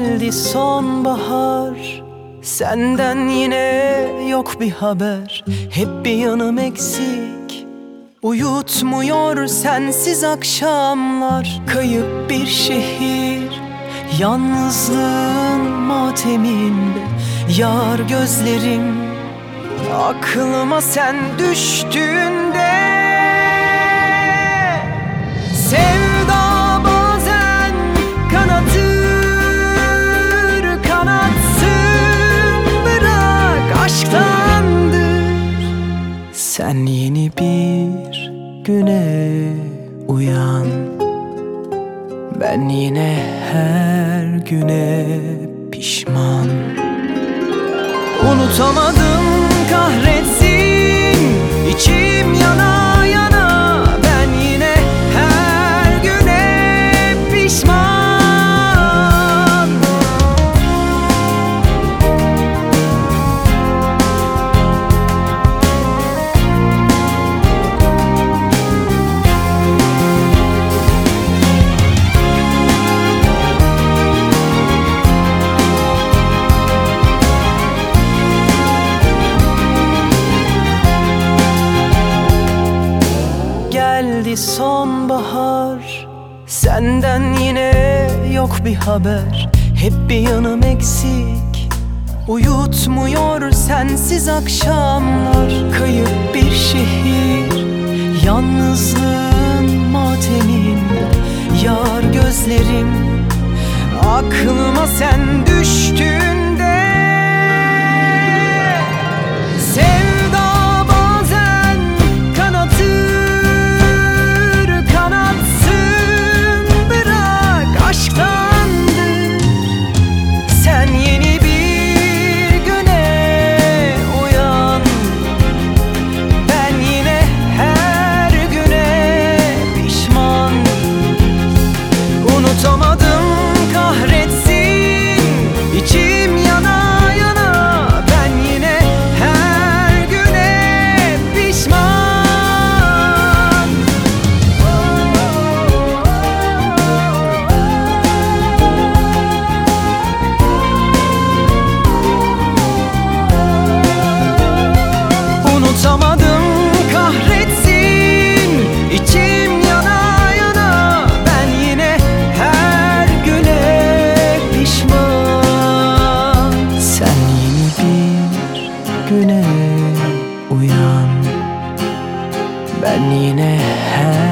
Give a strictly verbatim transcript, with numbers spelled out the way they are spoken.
Geldi sonbahar, senden yine yok bir haber. Hep bir yanım eksik, uyutmuyor sensiz akşamlar. Kayıp bir şehir, yalnızlığın mateminde. Yar gözlerim, aklıma sen düştüğünde. Sevda bazen kanatır, kanatsın, bırak aşktandır. Sen yeni bir güne uyan, ben yine her güne pişman. Unutamadım, kahretsin, içim yana yana. Ben yine her güne pişman. Geldi sonbahar, senden yine yok bir haber. Hep bir yanım eksik, uyutmuyor sensiz akşamlar. Kayıp bir şehir, yalnızlığın mateminde. Yar gözlerim, aklıma sen düştüğünde. Sevda bazen kanatır, kanatsın, bırak aşktandır. Sen yeni bir güne uyan, ben yine her güne pişman. Unutamadım, kahretsin, içim yana yana. Ben yine her güne pişman. Unutamadım, kahretsin, içim yana yana. Ben yine her güne pişman. Sen yeni bir güne uyan, ben yine her